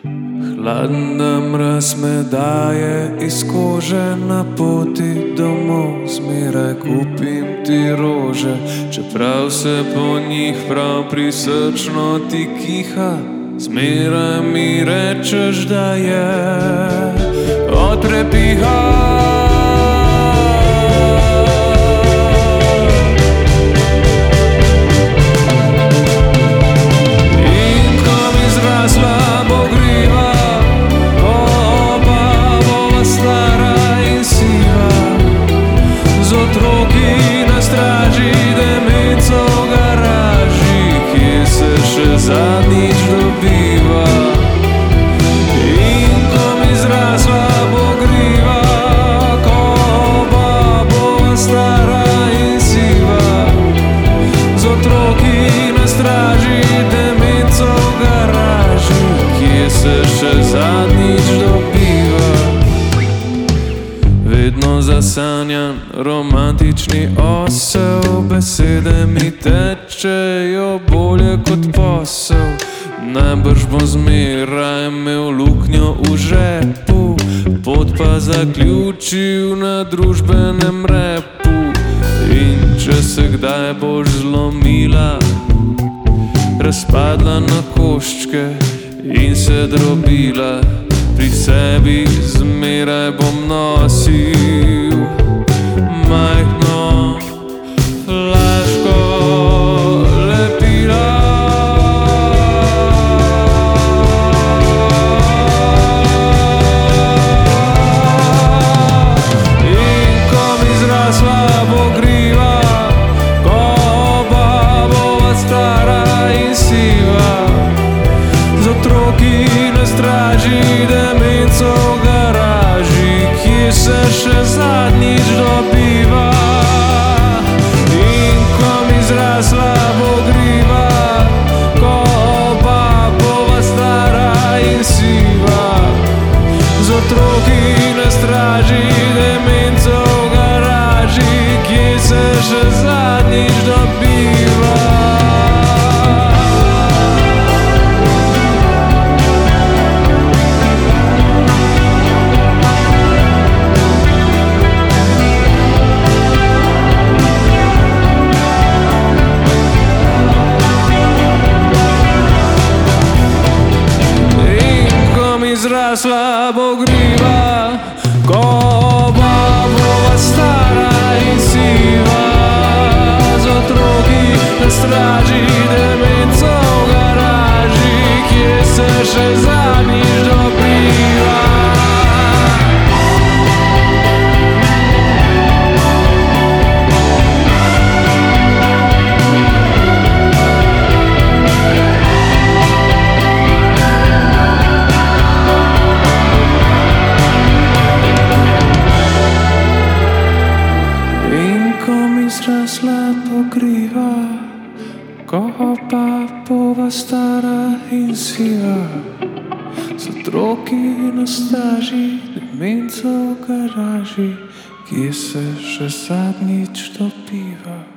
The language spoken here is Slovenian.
Hladna mraz me daje iz kože, na poti domov zmeraj kupim ti rože. Čeprav se po njih prav prisrčno ti kiha, zmeraj mi rečeš, da je od prepiha. Zadnjič dobiva in ko mi zrasla bo griva, ko oba bova stara in siva, z otroki na straži, demenco v garaži, kje se še zadnjič dobiva. Vedno zasanjan romantični osel, besede mi tečejo bolje kot posel. Najbrž bo zmeraj imel luknjo v žepu, pot pa zaključil na družbenem repu. In če se kdaj boš zlomila, razpadla na koščke in se drobila, pri sebi zmeraj bom nosil majhno flaško lepila. In ko mi zrasla bo griva, ko oba bova stara in siva, z otroki na straži, demenco v garaži, kje se še zadnjič dobiva. In ko mi zrasla bo griva, ko oba bova stara in siva, z otroki na straži, demenco v garaži, kje se še zadnjič dobiva. Zrasla bo griva, ko oba bova stara in siva, z otroki na straži, demenco v garaži, kje se še zadnjič dobiva. Zrasla bo griva, ko oba bova stara in siva, z otroki na straži, demenco v garaži, kje se še zadnjič dobiva.